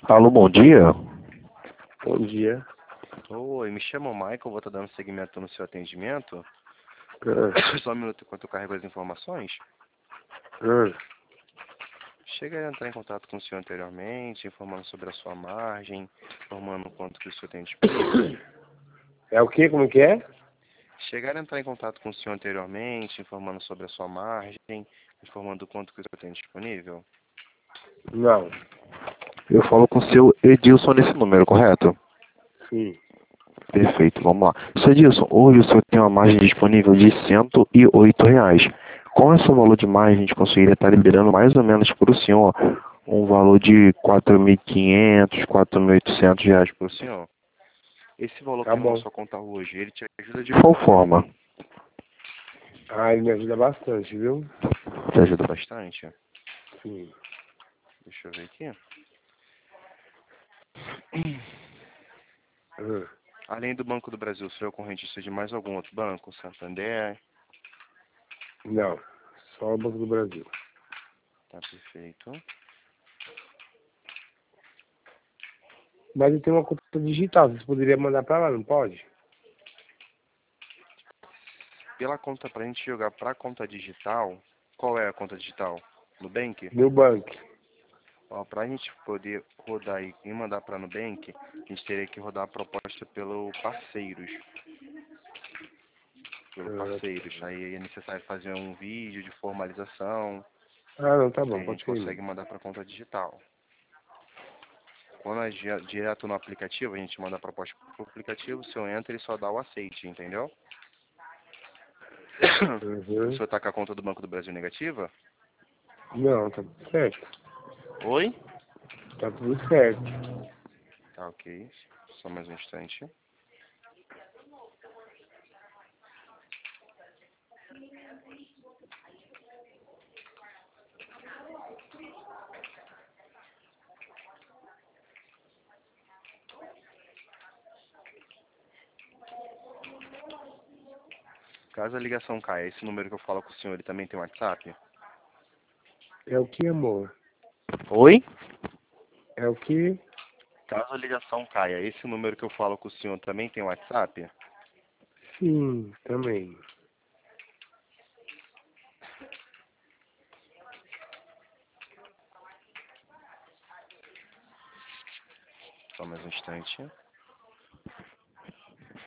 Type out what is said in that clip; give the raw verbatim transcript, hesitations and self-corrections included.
Alô, bom dia. Bom dia. Oi, me chamo Michael, vou estar dando seguimento no seu atendimento. Ah, Só um minuto enquanto eu carrego as informações. ah. Cheguei a entrar em contato com o senhor anteriormente, informando sobre a sua margem, informando quanto que o senhor tem disponível. É o quê? Como que é? Chegaram a entrar em contato com o senhor anteriormente, informando sobre a sua margem, informando quanto que o senhor tem disponível. Não. Eu falo com o seu Edilson nesse número, correto? Sim. Perfeito, vamos lá. Seu Edilson, hoje o senhor tem uma margem disponível de cento e oito reais. Com esse valor de margem, a gente conseguiria estar liberando mais ou menos para o senhor um valor de quatro mil e quinhentos, quatro mil e oitocentos reais para o senhor. Esse valor Tá que está na bom. sua conta hoje, ele te ajuda de qual forma? Ah, ele me ajuda bastante, viu? Te ajuda bastante? Sim. Deixa eu ver aqui. Ah. Além do Banco do Brasil, o senhor é correntista de mais algum outro banco? Santander? Não. Só o Banco do Brasil. Tá perfeito. Mas ele tem uma conta digital. Você poderia mandar pra lá, não pode? Pela conta, para a gente jogar para a conta digital, qual é a conta digital? Nubank? Nubank. Para a gente poder rodar e e mandar para Nubank, a gente teria que rodar a proposta pelo parceiros. Pelo Ah, parceiros. Aí é necessário fazer um vídeo de formalização, ah, não, tá aí bom. a Pode gente ser consegue mesmo. mandar para a conta digital. Quando é di- direto no aplicativo, a gente manda a proposta para o aplicativo, o senhor entra e só dá o aceite, entendeu? O Uhum. senhor está com a conta do Banco do Brasil negativa? Não, tá tudo certo. Oi? Tá tudo certo. Tá, ok. Só mais um instante. Caso a ligação caia, esse número que eu falo com o senhor, ele também tem WhatsApp? É o que, amor? Oi? É o que? Caso a ligação caia, esse número que eu falo com o senhor também tem WhatsApp? Sim, também. Só mais um instante.